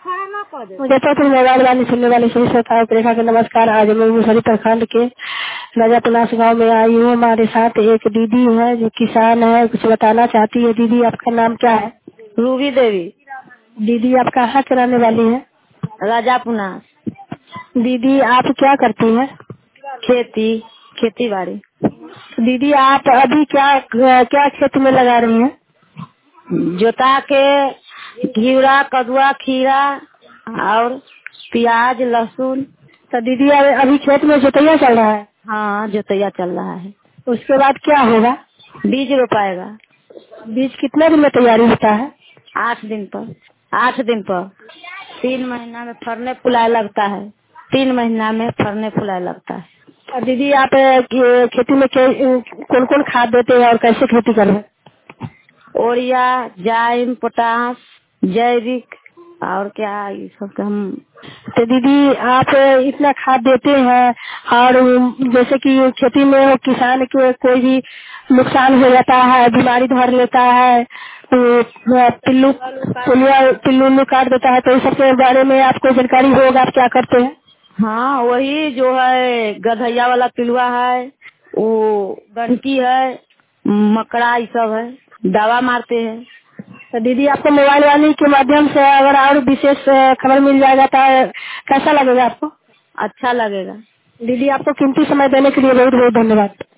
Muzaffarpur mobile वाली सुनने वाले सभी श्रोताओं को रेखा के नमस्कार। आज मैं मुसहरी प्रखंड के राजापनास गांव में आई हूँ। हमारे साथ एक दीदी है जो किसान है, कुछ बताना चाहती है। दीदी आपका नाम क्या है? रूबी देवी, दीदी आप कहाँ के रहने वाली है? राजापुना। दीदी आप क्या करती हैं? खेती बाड़ी। दीदी आप अभी क्या क्या खेत में लगा रही हैं? जोता के घिउरा, कदुआ, खीरा और प्याज, लहसुन। तो दीदी अभी खेत में जोतैया चल रहा है? हाँ, जोतैया चल रहा है। उसके बाद क्या होगा? बीज रोपाएगा। बीज कितने दिन में तैयारी होता है? 8 दिन पर। 8 दिन पर 3 महीना में फरने फुलाए लगता है। 3 महीना में फरने फुलाए लगता है। और दीदी आप खेती में कौन कौन खाद देते हैं और कैसे खेती कर रहे हैं? ओरिया, जाइम, पोटास, जैविक और क्या ये सब हम। तो दीदी आप इतना खाद देते हैं और जैसे कि खेती में किसान के कोई भी नुकसान हो जाता है, बीमारी धर लेता है, पिल्लू काट देता है, तो इस सब के बारे में आपको जानकारी होगा, आप क्या करते हैं? हाँ, वही जो है गधैया वाला पिलुआ है, वो गंडकी है, मकड़ा ये सब है, दवा मारते हैं। तो दीदी आपको मोबाइल वाली के माध्यम से अगर और विशेष खबर मिल जाएगा तो कैसा लगेगा आपको? अच्छा लगेगा। दीदी आपको कीमती समय देने के लिए बहुत बहुत धन्यवाद।